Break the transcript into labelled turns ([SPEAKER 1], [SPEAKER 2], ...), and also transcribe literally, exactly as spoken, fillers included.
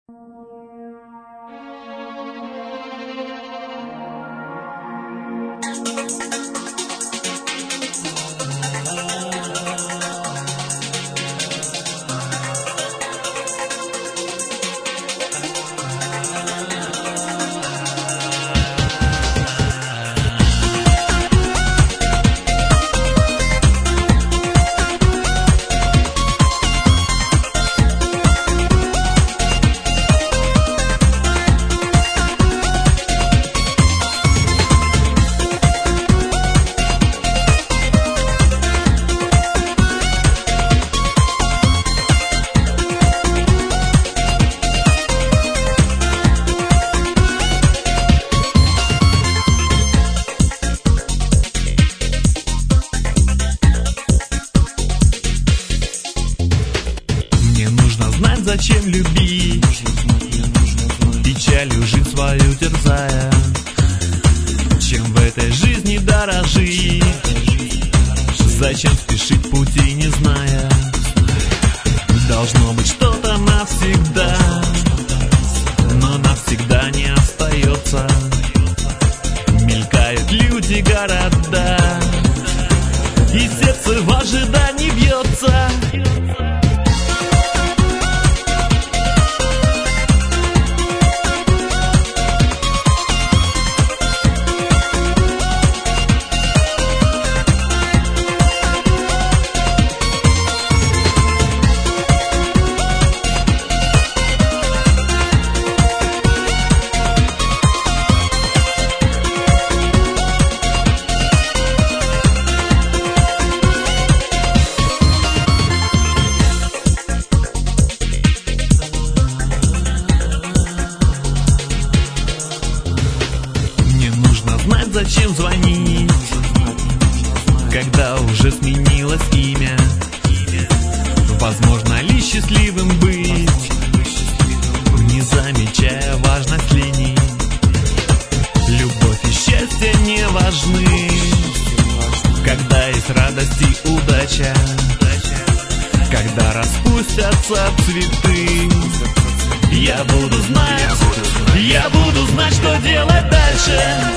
[SPEAKER 1] Зачем любить, печалью жизнь свою терзая? Чем в этой жизни дорожить? Зачем спешить пути не зная? Должно быть что-то навсегда, но навсегда не остается. Мелькают люди, города, и сердце в ожидании бьется. Зачем звонить, когда уже сменилось имя? Возможно ли счастливым быть, не замечая важность линий? Любовь и счастье не важны, когда есть радость и удача, когда распустятся цветы. Я буду знать, я буду знать, что делать дальше.